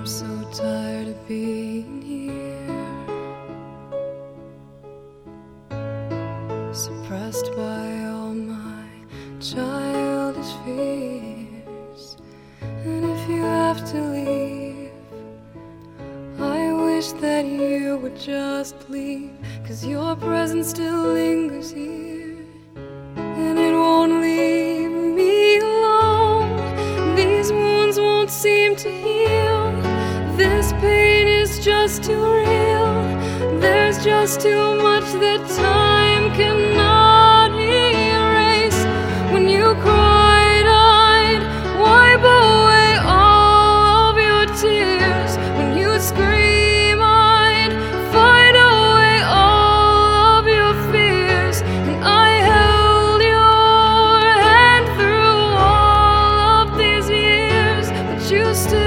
so tired of being here, suppressed by all my childish fears. And if you have to leave, I wish that you would just leave, 'cause your presence still lingers here, and it won't leave me alone. These wounds won't seem to heal. This pain is just too real. There's just too much that time cannot erase. When you cried, I'd wipe away all of your tears. When you scream, I'd fight away all of your fears. And I held your hand through all of these years, but you still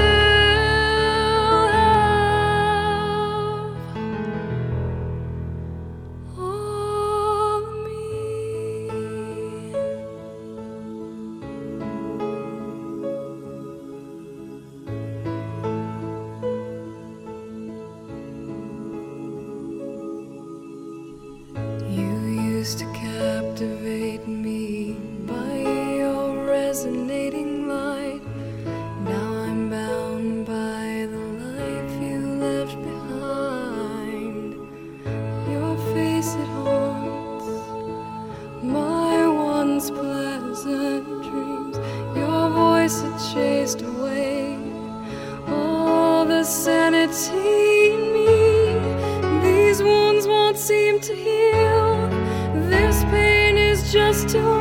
used to captivate me by your resonating light. Now I'm bound by the life you left behind. Your face, it haunts my once pleasant dreams. Your voice, it chased away all the sanity in me. These wounds won't seem to heal. This pain is just too